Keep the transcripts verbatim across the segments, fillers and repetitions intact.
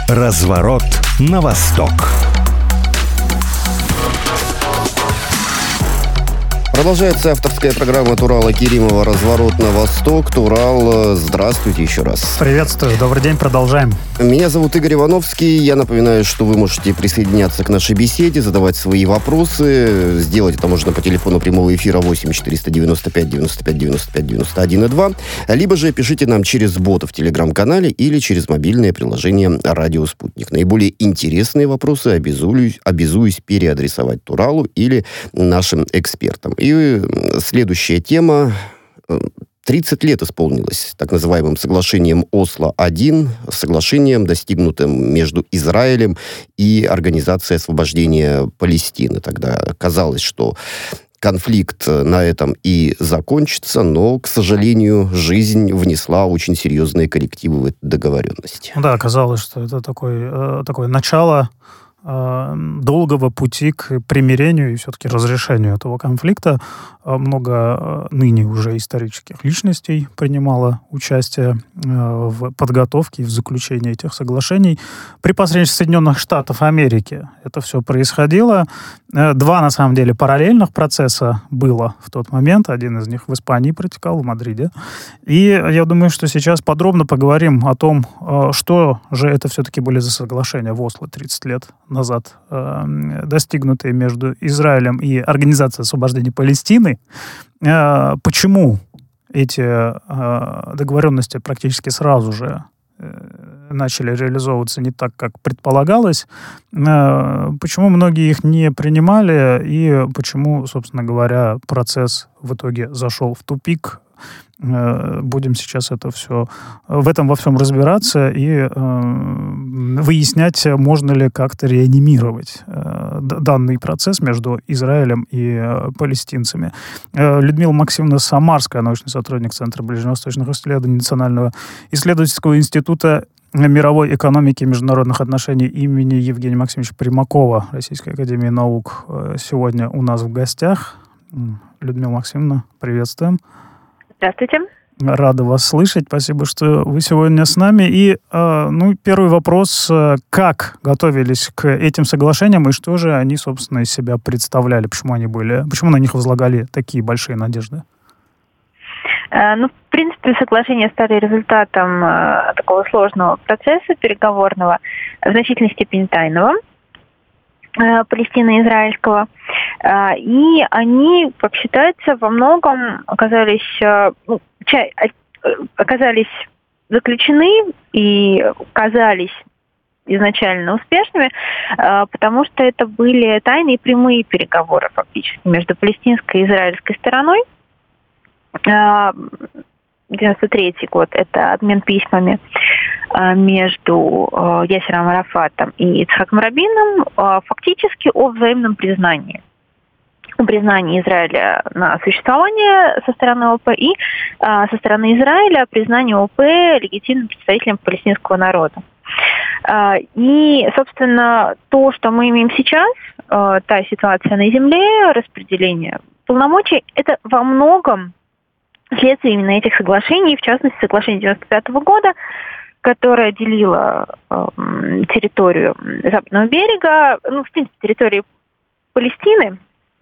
Разворот на восток. Продолжается авторская программа Турала Керимова «Разворот на восток». Турал, здравствуйте еще раз. Приветствую, добрый день, продолжаем. Меня зовут Игорь Ивановский. Я напоминаю, что вы можете присоединяться к нашей беседе, задавать свои вопросы. Сделать это можно по телефону прямого эфира восемь четыреста девяносто пять девяносто пять девяносто пять девяносто один и два. Либо же пишите нам через бота в Телеграм-канале или через мобильное приложение «Радио Спутник». Наиболее интересные вопросы обязуюсь, обязуюсь переадресовать Туралу или нашим экспертам. И следующая тема. тридцать лет исполнилось так называемым соглашением Осло-один, соглашением, достигнутым между Израилем и Организацией освобождения Палестины. Тогда казалось, что конфликт на этом и закончится, но, к сожалению, жизнь внесла очень серьезные коррективы в эту договоренность. Да, казалось, что это такое, такое начало долгого пути к примирению и все-таки разрешению этого конфликта. Много ныне уже исторических личностей принимало участие в подготовке и в заключении этих соглашений. При посредничестве Соединенных Штатов Америки это все происходило. Два, на самом деле, параллельных процесса было в тот момент. Один из них в Испании протекал, в Мадриде. И я думаю, что сейчас подробно поговорим о том, что же это все-таки были за соглашения в Осло тридцать лет назад, достигнутые между Израилем и Организацией освобождения Палестины. Почему эти договоренности практически сразу же начали реализовываться не так, как предполагалось, почему многие их не принимали и почему, собственно говоря, процесс в итоге зашел в тупик. Будем сейчас это все, в этом во всем разбираться и э, выяснять, можно ли как-то реанимировать э, данный процесс между Израилем и э, палестинцами. Э, Людмила Максимовна Самарская, научный сотрудник Центра ближневосточных исследований Национального исследовательского института мировой экономики и международных отношений имени Евгения Максимовича Примакова Российской академии наук, э, сегодня у нас в гостях. Людмила Максимовна, приветствуем. Здравствуйте. Рада вас слышать. Спасибо, что вы сегодня с нами. И, э, ну, первый вопрос. Как готовились к этим соглашениям и что же они, собственно, из себя представляли? Почему они были, почему на них возлагали такие большие надежды? Э, ну, в принципе, соглашения стали результатом э, такого сложного процесса переговорного, в значительной степени тайного, э, палестино-израильского. И они, как считается, во многом оказались, ну, оказались заключены и казались изначально успешными, потому что это были тайные прямые переговоры фактически между палестинской и израильской стороной. девяносто третий год – это обмен письмами между Ясером Арафатом и Ицхаком Рабином фактически о взаимном признании. О признании Израиля на существование со стороны ОП и а, со стороны Израиля признание ОП легитимным представителем палестинского народа. А, и, собственно, то, что мы имеем сейчас, а, та ситуация на земле, распределение полномочий, это во многом следствие именно этих соглашений, в частности, соглашение девяносто пятого года, которое делило а, территорию Западного берега, ну, в принципе, территорию Палестины,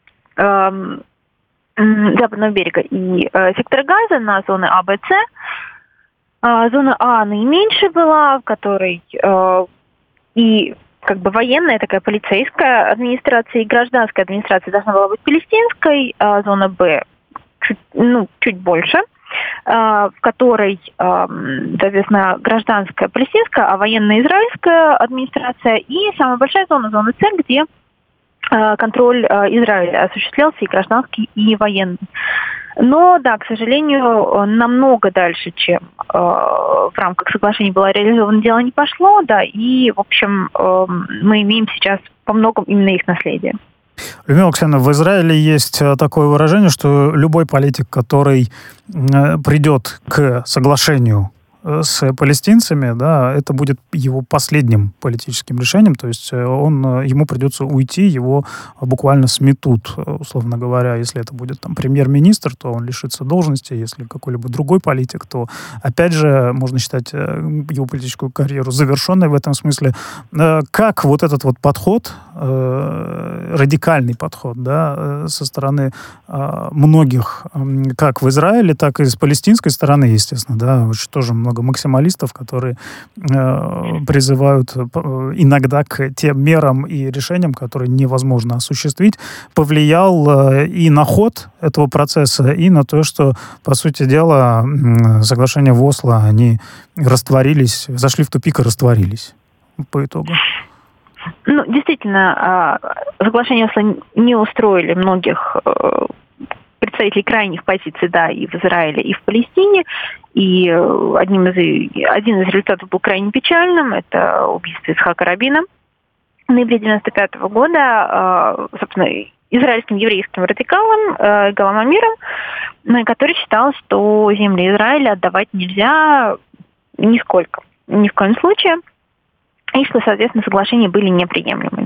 Западного берега и э, сектора Газа на зоны А, Б, С. А, зона А наименьшая была, в которой э, и как бы военная такая полицейская администрация и гражданская администрация должна была быть палестинской, а зона Б чуть, ну, чуть больше, э, в которой, э, соответственно, гражданская палестинская, а военная израильская администрация, и самая большая зона, зона С, где контроль Израиля осуществлялся и гражданский, и военный. Но, да, к сожалению, намного дальше, чем э, в рамках соглашений было реализовано, дело не пошло, да, и, в общем, э, мы имеем сейчас по многому именно их наследие. Людмила Александровна, в Израиле есть такое выражение, что любой политик, который придет к соглашению с палестинцами, да, это будет его последним политическим решением, то есть он, ему придется уйти, его буквально сметут, условно говоря. Если это будет там премьер-министр, то он лишится должности, если какой-либо другой политик, то, опять же, можно считать его политическую карьеру завершенной в этом смысле. Как вот этот вот подход, радикальный подход, да, со стороны многих, как в Израиле, так и с палестинской стороны, естественно, да, очень тоже много максималистов, которые э, призывают иногда к тем мерам и решениям, которые невозможно осуществить, повлиял э, и на ход этого процесса, и на то, что, по сути дела, э, соглашения в Осло, они растворились, зашли в тупик и растворились по итогу. Ну, действительно, соглашения Осло не устроили многих представителей крайних позиций, да, и в Израиле, и в Палестине. И одним из, один из результатов был крайне печальным. Это убийство Ицхака Рабина в ноябре девяносто пятого года, собственно, израильским еврейским радикалом Галам Амиром, который считал, что земли Израиля отдавать нельзя нисколько, ни в коем случае, и что, соответственно, соглашения были неприемлемыми.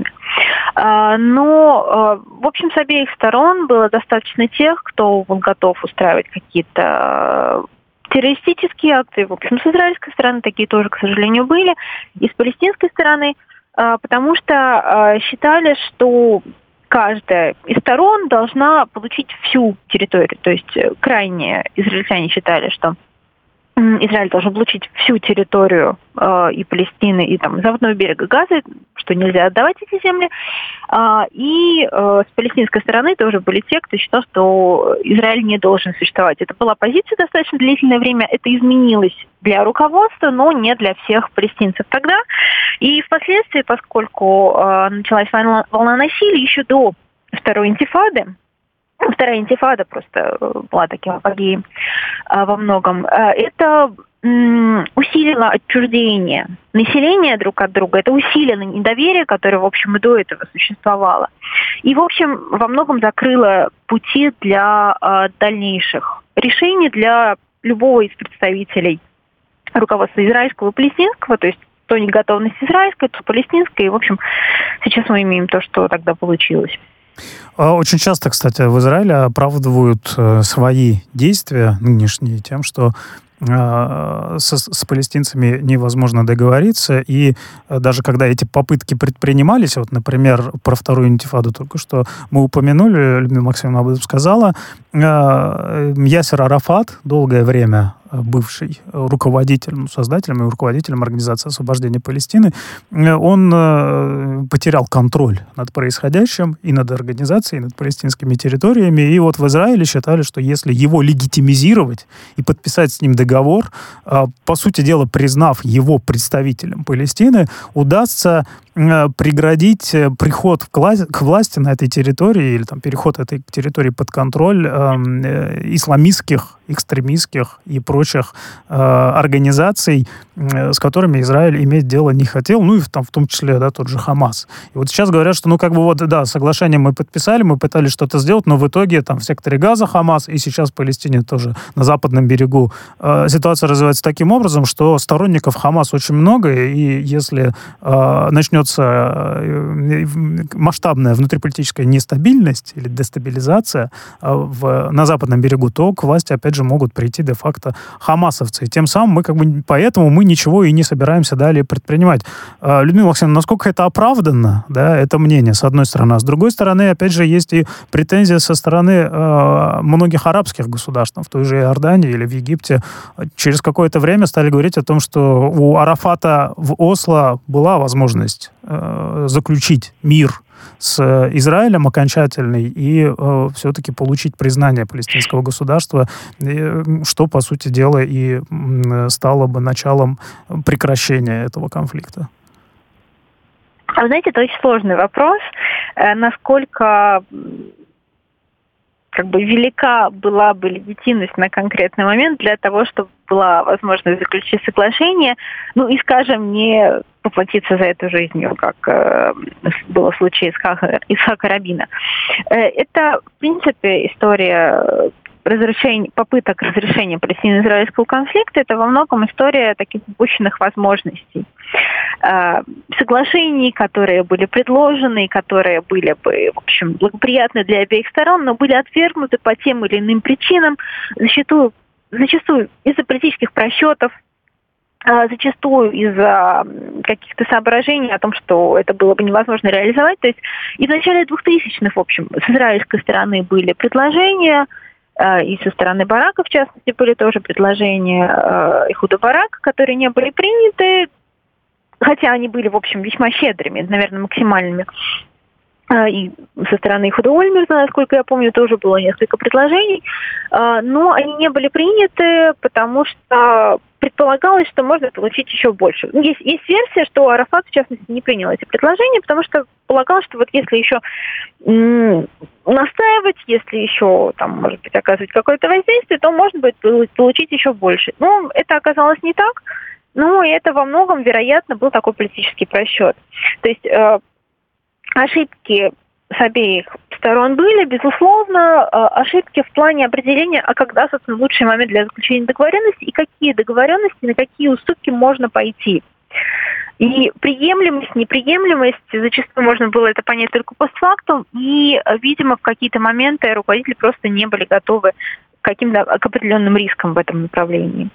Но, в общем, с обеих сторон было достаточно тех, кто был готов устраивать какие-то террористические акции. В общем, с израильской стороны такие тоже, к сожалению, были. И с палестинской стороны, потому что считали, что каждая из сторон должна получить всю территорию. То есть крайние израильтяне считали, что Израиль должен получить всю территорию э, и Палестины, и там западного берега Газы, что нельзя отдавать эти земли. А, и э, с палестинской стороны тоже были те, кто считал, что Израиль не должен существовать. Это была позиция достаточно длительное время. Это изменилось для руководства, но не для всех палестинцев тогда. И впоследствии, поскольку э, началась волна, волна насилия еще до второй интифады, Вторая интифада просто была таким апогеем а, во многом. А, это м, усилило отчуждение населения друг от друга. Это усилило недоверие, которое, в общем, и до этого существовало. И, в общем, во многом закрыло пути для а, дальнейших решений для любого из представителей руководства израильского и палестинского, то есть то неготовность израильская, то палестинская. И, в общем, сейчас мы имеем то, что тогда получилось. Очень часто, кстати, в Израиле оправдывают свои действия нынешние тем, что с, с палестинцами невозможно договориться, и даже когда эти попытки предпринимались, вот, например, про вторую интифаду только что мы упомянули, Людмила Максимовна об этом сказала, Ясер Арафат долгое время бывший руководителем, создателем и руководителем Организации освобождения Палестины, он потерял контроль над происходящим и над организацией, и над палестинскими территориями. И вот в Израиле считали, что если его легитимизировать и подписать с ним договор, по сути дела, признав его представителем Палестины, удастся преградить приход к власти на этой территории или там, переход этой территории под контроль э, исламистских, экстремистских и прочих э, организаций, э, с которыми Израиль иметь дело не хотел, ну и там, в том числе, да, тот же Хамас. И вот сейчас говорят, что, ну, как бы вот, да, соглашение мы подписали, мы пытались что-то сделать, но в итоге там в секторе Газа Хамас, и сейчас в Палестине тоже на западном берегу э, ситуация развивается таким образом, что сторонников Хамас очень много, и если э, начнется масштабная внутриполитическая нестабильность или дестабилизация в, на западном берегу, то к власти, опять же, могут прийти де-факто хамасовцы. И тем самым мы как бы поэтому мы ничего и не собираемся далее предпринимать. Людмила Максимовна, насколько это оправданно, да, это мнение, с одной стороны. А с другой стороны, опять же, есть и претензии со стороны э, многих арабских государств, в той же Иордании или в Египте. Через какое-то время стали говорить о том, что у Арафата в Осло была возможность заключить мир с Израилем окончательный и э, все-таки получить признание палестинского государства, и, что, по сути дела, и э, стало бы началом прекращения этого конфликта. Вы знаете, это очень сложный вопрос, э, насколько как бы велика была бы легитимность на конкретный момент для того, чтобы была возможность заключить соглашение, ну и, скажем, не поплатиться за это жизнью, как э, было в случае Ицхака, Ицхака Рабина. Э, это, в принципе, история разрешения, попыток разрешения палестино-израильского конфликта, это во многом история таких упущенных возможностей. Соглашений, которые были предложены, которые были бы, в общем, благоприятны для обеих сторон, но были отвергнуты по тем или иным причинам, зачастую, зачастую из-за политических просчетов, зачастую из-за каких-то соображений о том, что это было бы невозможно реализовать. То есть и в начале двухтысячных, в общем, с израильской стороны были предложения, и со стороны Барака, в частности, были тоже предложения Эхуда Барака, которые не были приняты, хотя они были, в общем, весьма щедрыми, наверное, максимальными. И со стороны Эхуда Ольмерта, насколько я помню, тоже было несколько предложений, но они не были приняты, потому что предполагалось, что можно получить еще больше. Есть, есть версия, что Арафат, в частности, не принял эти предложения, потому что полагал, что вот если еще м- настаивать, если еще, там, может быть, оказывать какое-то воздействие, то можно будет получить еще больше. Но это оказалось не так, но это во многом, вероятно, был такой политический просчет. То есть э, ошибки с обеих сторон были, безусловно, ошибки в плане определения, а когда, собственно, лучший момент для заключения договоренности и какие договоренности, на какие уступки можно пойти. И приемлемость, неприемлемость, зачастую можно было это понять только постфактум, и, видимо, в какие-то моменты руководители просто не были готовы к каким-то к определенным рискам в этом направлении.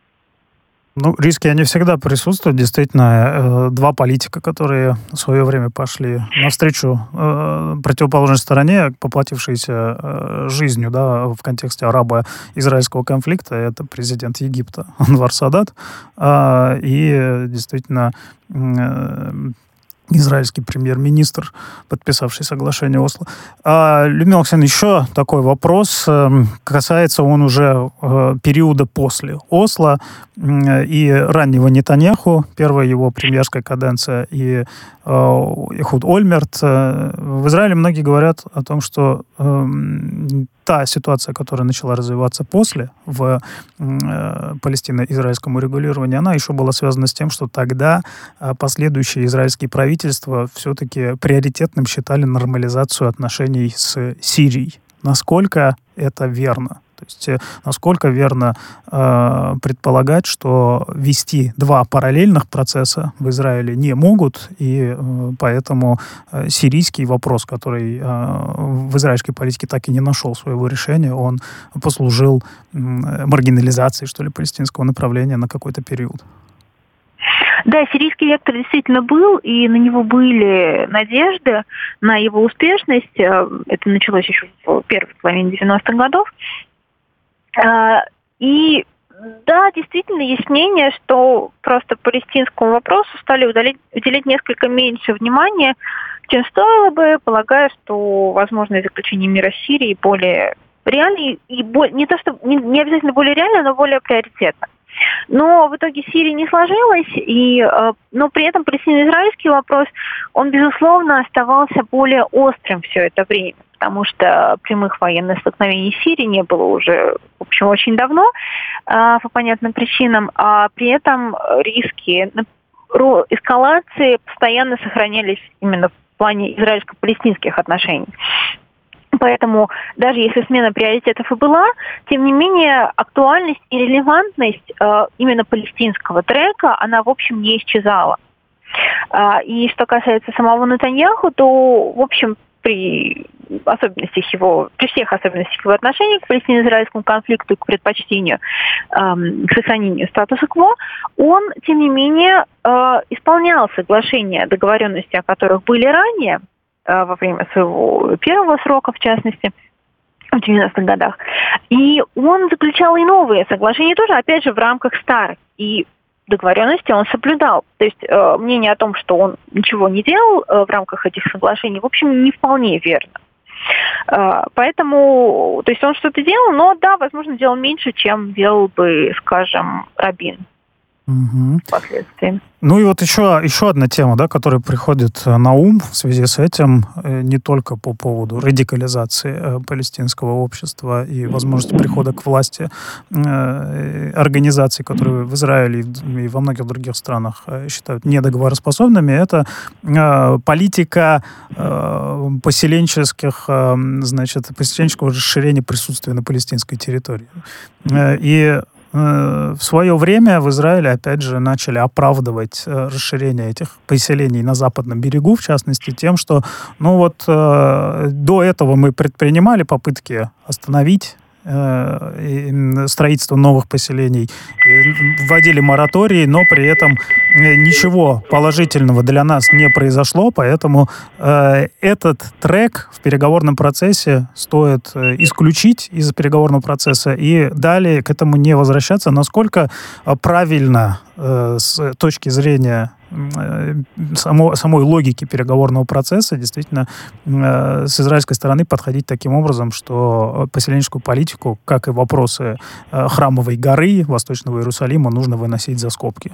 Ну, риски, они всегда присутствуют. Действительно, два политика, которые в свое время пошли навстречу э, противоположной стороне, поплатившиеся э, жизнью, да, в контексте арабо-израильского конфликта, это президент Египта Анвар Садат э, и действительно э, израильский премьер-министр, подписавший соглашение Осло. А, Людмила Александровна, еще такой вопрос. Касается он уже э, периода после Осло э, и раннего Нетаньяху, первая его премьерская каденция, и э, Эхуд Ольмерт. В Израиле многие говорят о том, что э, та ситуация, которая начала развиваться после в э, палестино-израильском урегулировании, она еще была связана с тем, что тогда э, последующие израильские правительства все-таки приоритетным считали нормализацию отношений с Сирией. Насколько это верно? То есть э, насколько верно э, предполагать, что вести два параллельных процесса в Израиле не могут, и э, поэтому э, сирийский вопрос, который э, в израильской политике так и не нашел своего решения, он послужил э, маргинализацией, что ли, палестинского направления на какой-то период. Да, сирийский вектор действительно был, и на него были надежды, на его успешность. Это началось еще в первой половине девяностых годов. И да, действительно, есть мнение, что просто палестинскому вопросу стали уделять, уделять несколько меньше внимания, чем стоило бы, полагая, что возможное заключение мира с Сирией более реально, и более, не то что не, не обязательно более реально, но более приоритетно. Но в итоге Сирия не сложилась, и, но при этом палестино-израильский вопрос, он, безусловно, оставался более острым все это время, потому что прямых военных столкновений в Сирии не было уже, в общем, очень давно, по понятным причинам, а при этом риски эскалации постоянно сохранялись именно в плане израильско-палестинских отношений. Поэтому даже если смена приоритетов и была, тем не менее актуальность и релевантность э, именно палестинского трека, она в общем не исчезала. Э, и что касается самого Нетаньяху, то в общем при особенностях его, при всех особенностях его отношений к палестино-израильскому конфликту и к предпочтению, э, к сохранению статуса-кво, он тем не менее э, исполнял соглашения, договоренности, о которых были ранее, во время своего первого срока, в частности, в девяностых годах. И он заключал и новые соглашения тоже, опять же, в рамках старых. И договоренности он соблюдал. То есть э, мнение о том, что он ничего не делал э, в рамках этих соглашений, в общем, не вполне верно. Э, поэтому, то есть он что-то делал, но, да, возможно, делал меньше, чем делал бы, скажем, Рабин. Угу. впоследствии. Ну и вот еще, еще одна тема, да, которая приходит на ум в связи с этим, не только по поводу радикализации палестинского общества и возможности прихода к власти организаций, которые в Израиле и во многих других странах считают недоговороспособными, это политика поселенческих, значит, поселенческого расширения присутствия на палестинской территории. И в свое время в Израиле, опять же, начали оправдывать э, расширение этих поселений на западном берегу, в частности, тем, что, ну вот, э, до этого мы предпринимали попытки остановить э, строительство новых поселений, вводили моратории, но при этом ничего положительного для нас не произошло, поэтому э, этот трек в переговорном процессе стоит э, исключить из переговорного процесса и далее к этому не возвращаться. Насколько правильно э, с точки зрения э, само, самой логики переговорного процесса действительно э, с израильской стороны подходить таким образом, что поселенческую политику, как и вопросы э, Храмовой горы, Восточного Иерусалима, нужно выносить за скобки?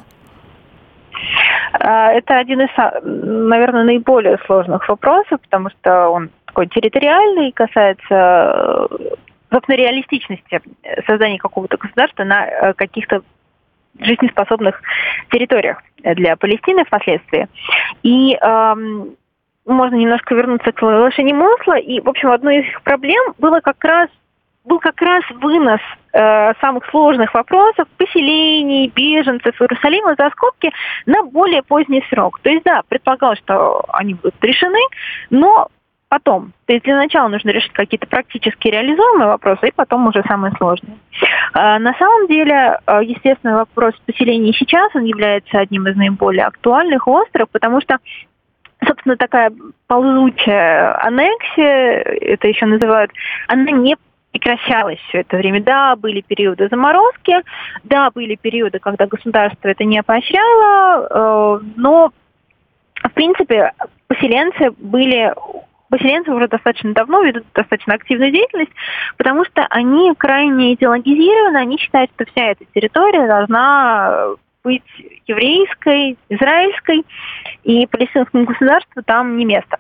Это один из, наверное, наиболее сложных вопросов, потому что он такой территориальный, касается, собственно, реалистичности создания какого-то государства на каких-то жизнеспособных территориях для Палестины впоследствии. И эм, можно немножко вернуться к соглашению Осло, и, в общем, одной из их проблем было как раз был как раз вынос э, самых сложных вопросов, поселений, беженцев Иерусалима за скобки на более поздний срок. То есть, да, предполагалось, что они будут решены, но потом. То есть для начала нужно решить какие-то практически реализуемые вопросы, и потом уже самые сложные. Э, на самом деле, э, естественно, вопрос поселений сейчас, он является одним из наиболее актуальных, острых, потому что, собственно, такая ползучая аннексия, это еще называют, она не прекращалось все это время. Да, были периоды заморозки, да, были периоды, когда государство это не поощряло, э, но, в принципе, поселенцы были... Поселенцы уже достаточно давно ведут достаточно активную деятельность, потому что они крайне идеологизированы, они считают, что вся эта территория должна быть еврейской, израильской, и палестинскому государству там не место.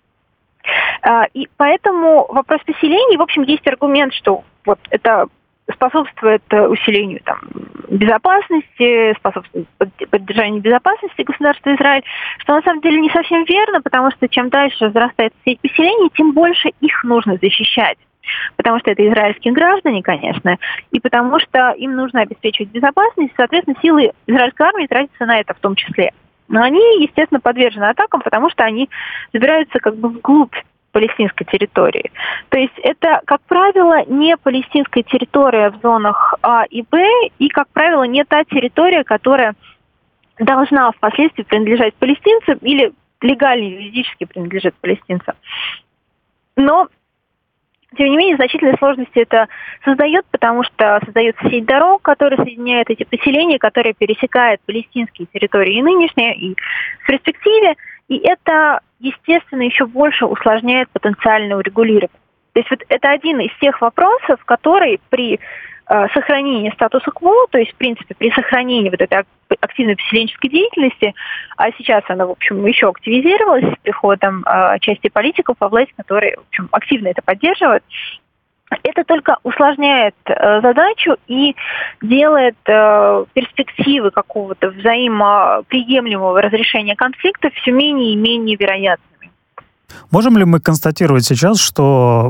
И поэтому вопрос поселений, в общем, есть аргумент, что вот это способствует усилению там, безопасности, способствует поддержанию безопасности государства Израиль, что на самом деле не совсем верно, потому что чем дальше возрастает сеть поселений, тем больше их нужно защищать. Потому что это израильские граждане, конечно, и потому что им нужно обеспечивать безопасность, соответственно, силы израильской армии тратятся на это в том числе. Но они, естественно, подвержены атакам, потому что они забираются как бы вглубь палестинской территории. То есть это, как правило, не палестинская территория в зонах А и Б, и, как правило, не та территория, которая должна впоследствии принадлежать палестинцам или легально юридически принадлежит палестинцам. Но, тем не менее, значительные сложности это создает, потому что создается сеть дорог, которая соединяет эти поселения, которая пересекает палестинские территории и нынешние, и в перспективе. И это, естественно, еще больше усложняет потенциальное урегулирование. То есть вот это один из тех вопросов, который при э, сохранении статуса кво, то есть, в принципе, при сохранении вот этой активной поселенческой деятельности, а сейчас она, в общем, еще активизировалась с приходом э, части политиков во власть, которые, в общем, активно это поддерживают, это только усложняет э, задачу и делает э, перспективы какого-то взаимоприемлемого разрешения конфликта все менее и менее вероятными. Можем ли мы констатировать сейчас, что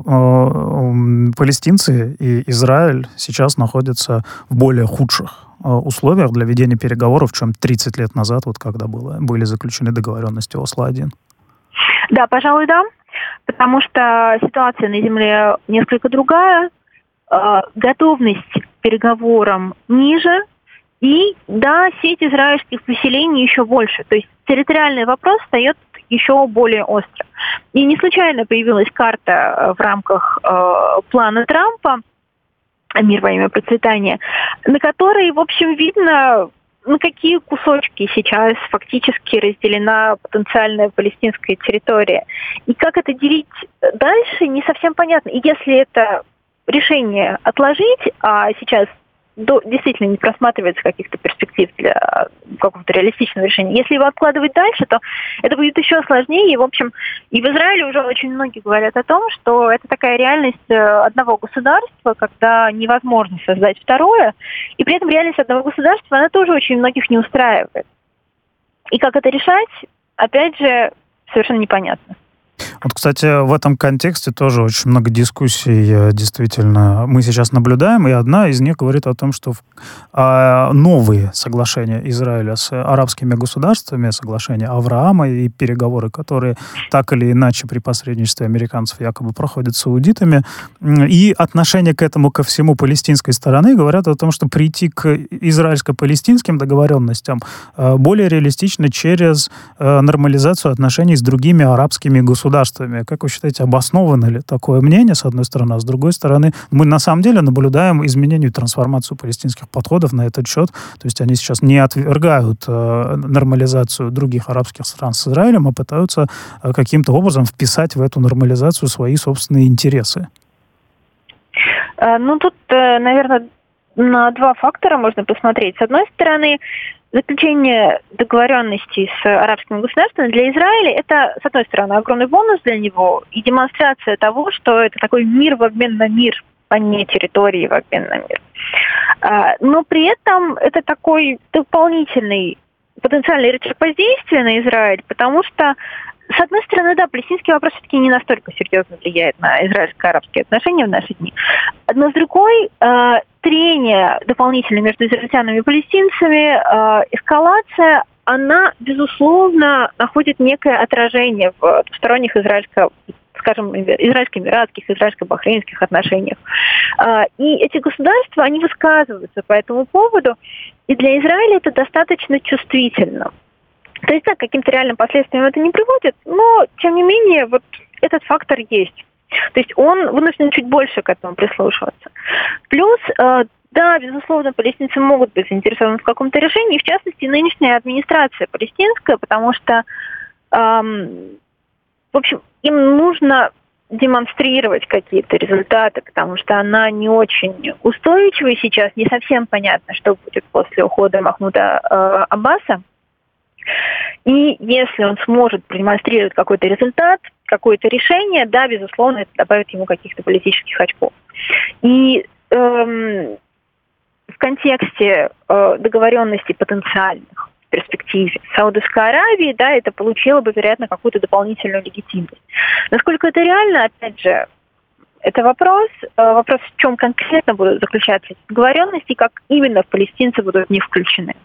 э, палестинцы и Израиль сейчас находятся в более худших э, условиях для ведения переговоров, чем тридцать лет назад, вот когда было, были заключены договоренности Осло один? Да, пожалуй, да. Потому что ситуация на земле несколько другая, э, готовность к переговорам ниже, и, да, сеть израильских поселений еще больше. То есть территориальный вопрос встает еще более остро. И не случайно появилась карта в рамках э, плана Трампа «Мир во имя процветания», на которой, в общем, видно, на какие кусочки сейчас фактически разделена потенциальная палестинская территория. И как это делить дальше, не совсем понятно. И если это решение отложить, а сейчас до, действительно не просматривается каких-то перспектив для какого-то реалистичного решения. Если его откладывать дальше, то это будет еще сложнее. И, в общем, и в Израиле уже очень многие говорят о том, что это такая реальность одного государства, когда невозможно создать второе, и при этом реальность одного государства, она тоже очень многих не устраивает. И как это решать, опять же, совершенно непонятно. Вот, кстати, в этом контексте тоже очень много дискуссий действительно мы сейчас наблюдаем, и одна из них говорит о том, что новые соглашения Израиля с арабскими государствами, соглашения Авраама и переговоры, которые так или иначе при посредничестве американцев якобы проходят с саудитами, и отношение к этому ко всему палестинской стороны говорят о том, что прийти к израильско-палестинским договоренностям более реалистично через нормализацию отношений с другими арабскими государствами. государствами. Как вы считаете, обосновано ли такое мнение, с одной стороны, а с другой стороны, мы на самом деле наблюдаем изменение и трансформацию палестинских подходов на этот счет, то есть они сейчас не отвергают э, нормализацию других арабских стран с Израилем, а пытаются э, каким-то образом вписать в эту нормализацию свои собственные интересы? Ну, тут, наверное, на два фактора можно посмотреть. С одной стороны, заключение договоренностей с арабскими государствами для Израиля – это, с одной стороны, огромный бонус для него и демонстрация того, что это такой мир в обмен на мир, а не территории в обмен на мир. Но при этом это такой дополнительный потенциальный рычаг воздействия на Израиль, потому что, с одной стороны, да, палестинский вопрос все-таки не настолько серьезно влияет на израильско-арабские отношения в наши дни. Но с другой, э, трение дополнительно между израильтянами и палестинцами, э, эскалация, она, безусловно, находит некое отражение в двусторонних израильско скажем, израильско-эмиратских, израильско-бахрейнских отношениях. Э, и эти государства, они высказываются по этому поводу, и для Израиля это достаточно чувствительно. То есть, да, к каким-то реальным последствиям это не приводит, но, тем не менее, вот этот фактор есть. То есть он вынужден чуть больше к этому прислушиваться. Плюс, э, да, безусловно, палестинцы могут быть заинтересованы в каком-то решении, в частности, нынешняя администрация палестинская, потому что, эм, в общем, им нужно демонстрировать какие-то результаты, потому что она не очень устойчива, и сейчас не совсем понятно, что будет после ухода Махмуда э, Аббаса. И если он сможет продемонстрировать какой-то результат, какое-то решение, да, безусловно, это добавит ему каких-то политических очков. И эм, в контексте э, договоренностей потенциальных в перспективе Саудовской Аравии, да, это получило бы, вероятно, какую-то дополнительную легитимность. Насколько это реально, опять же, это вопрос. Э, вопрос, в чем конкретно будут заключаться эти договоренности, и как именно палестинцы будут в них включены.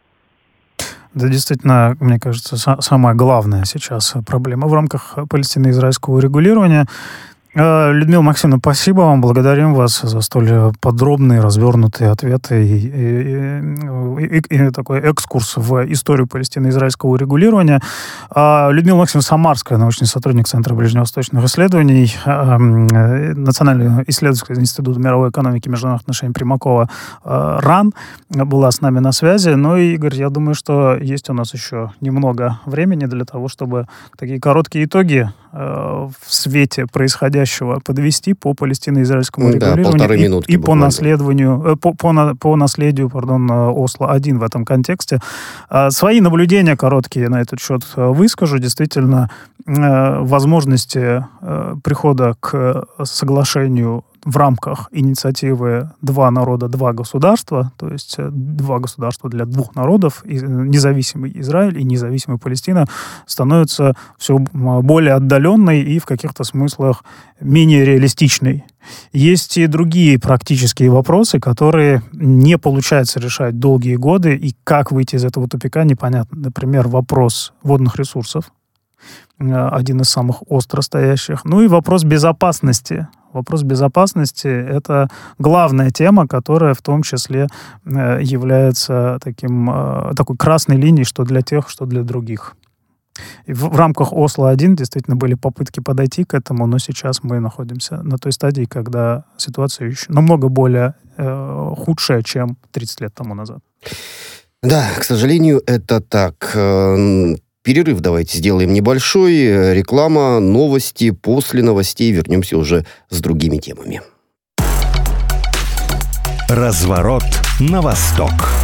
Да, действительно, мне кажется, самая главная сейчас проблема в рамках палестино-израильского урегулирования. Людмила Максимовна, спасибо вам, благодарим вас за столь подробные, развернутые ответы и, и, и, и такой экскурс в историю палестино-израильского урегулирования. Людмила Максимовна Самарская, научный сотрудник Центра ближневосточных исследований, Национальный исследовательский институт мировой экономики и международных отношений Примакова РАН, была с нами на связи. Ну и, Игорь, я думаю, что есть у нас еще немного времени для того, чтобы такие короткие итоги в свете происходящего подвести по палестино-израильскому да, регулированию и, и по буквально. наследованию, по, по, по наследию, пардон, Осло-один в этом контексте. Свои наблюдения короткие на этот счет выскажу. Действительно, возможности прихода к соглашению в рамках инициативы «Два народа, два государства», то есть два государства для двух народов, независимый Израиль и независимая Палестина, становится все более отдаленной и в каких-то смыслах менее реалистичной. Есть и другие практические вопросы, которые не получается решать долгие годы, и как выйти из этого тупика непонятно. Например, вопрос водных ресурсов, один из самых остро стоящих. Ну и вопрос безопасности. Вопрос безопасности — это главная тема, которая в том числе является таким, такой красной линией, что для тех, что для других. И в, в рамках Осло-один действительно были попытки подойти к этому, но сейчас мы находимся на той стадии, когда ситуация еще намного более э, худшая, чем тридцать лет тому назад. Да, к сожалению, это так. Перерыв давайте сделаем небольшой. Реклама, новости. После новостей вернемся уже с другими темами. Разворот на восток.